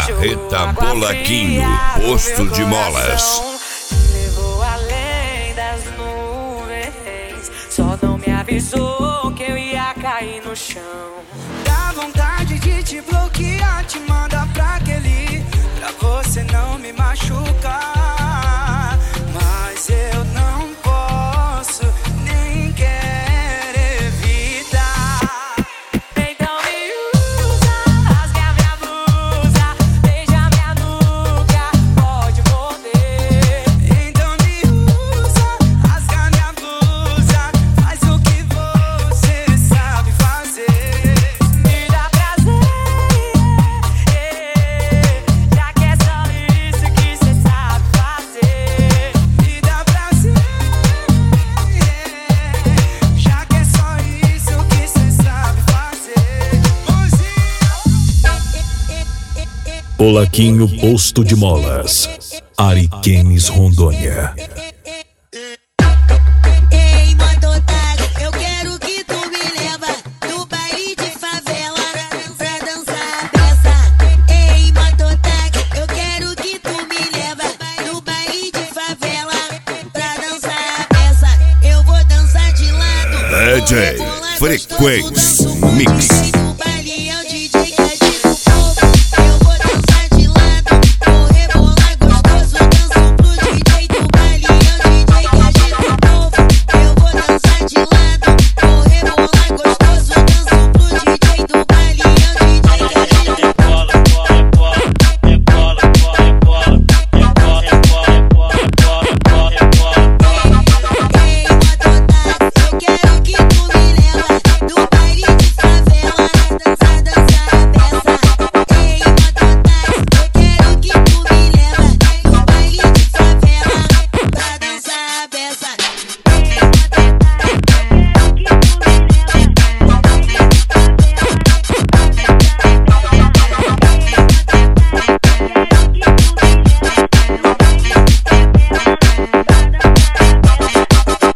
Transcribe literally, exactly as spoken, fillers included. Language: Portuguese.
Carreta Polaquinho, posto de molas. Levou além das nuvens, só não me avisou que eu ia cair no chão. Dá vontade de te bloquear, te mandar pra aquele, pra você não me machucar. Mas eu não posso, nem quero evitar. Então me usa, rasga minha blusa, beija minha nuca, pode morder. Então me usa, rasga minha blusa, faz o que você sabe fazer. Me dá prazer, já que é só isso que cê sabe fazer. Me dá prazer, já que é só isso que cê sabe fazer. Polaquinho, posto de molas. Ariquemes, Rondônia. Ei, mototáxi, eu quero que tu me leva no baile de favela pra dançar a peça. Ei, mototáxi, eu quero que tu me leva no baile de favela pra dançar a peça. Eu vou dançar de lado, D J Frequência Mix.